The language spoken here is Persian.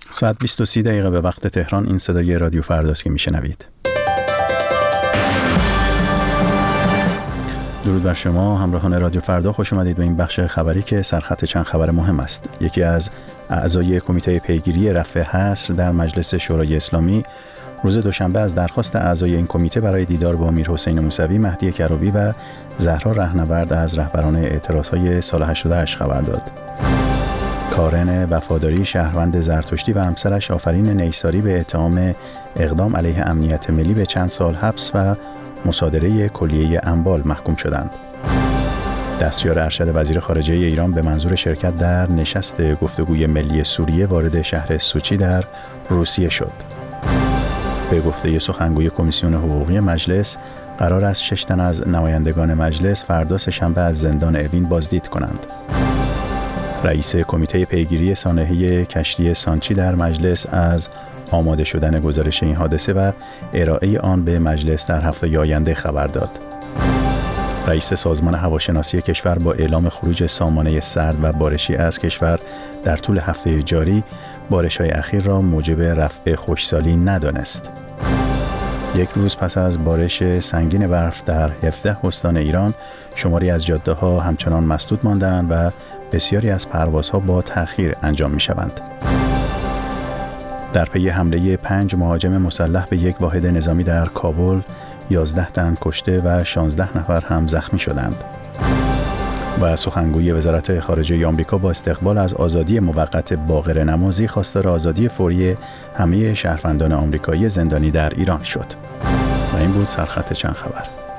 ساعت 20:30 به وقت تهران. این صدای رادیو فرداست که میشنوید. درود بر شما همراهان رادیو فردا، خوش اومدید به این بخش خبری که سرخط چند خبر مهم است. یکی از اعضای کمیته پیگیری رفع حصر در مجلس شورای اسلامی روز دوشنبه از درخواست اعضای این کمیته برای دیدار با میرحسین موسوی، مهدی کروبی و زهرا رهنورد از رهبران اعتراضهای سال 88 خبر داد. کارن وفاداری، شهروند زرتشتی و همسرش آفرین نیساری به اتهام اقدام علیه امنیت ملی به چند سال حبس و مصادره کلیه اموال محکوم شدند. دستیار ارشد وزیر خارجه ایران به منظور شرکت در نشست گفتگوی ملی سوریه وارد شهر سوچی در روسیه شد. به گفته سخنگوی کمیسیون حقوقی مجلس، قرار است 6 تن از نمایندگان مجلس فردا سه‌شنبه از زندان اوین بازدید کنند. رئیس کمیته پیگیری سانحه کشتی سانچی در مجلس از آماده شدن گزارش این حادثه و ارائه آن به مجلس در هفته آینده خبر داد. رئیس سازمان هواشناسی کشور با اعلام خروج سامانه سرد و بارشی از کشور در طول هفته جاری، بارش‌های اخیر را موجب رفع خشکسالی ندانست. یک روز پس از بارش سنگین برف در 17 استان ایران، شماری از جاده‌ها همچنان مسدود مانده‌اند و بسیاری از پروازها با تأخیر انجام می‌شوند. در پی حمله 5 مهاجم مسلح به یک واحد نظامی در کابل، 11 تن کشته و 16 نفر هم زخمی شدند. و سخنگوی وزارت خارجه آمریکا با استقبال از آزادی موقت باقر نمازی خواستار آزادی فوری همه شهروندان آمریکایی زندانی در ایران شد. و این بود سرخط چند خبر.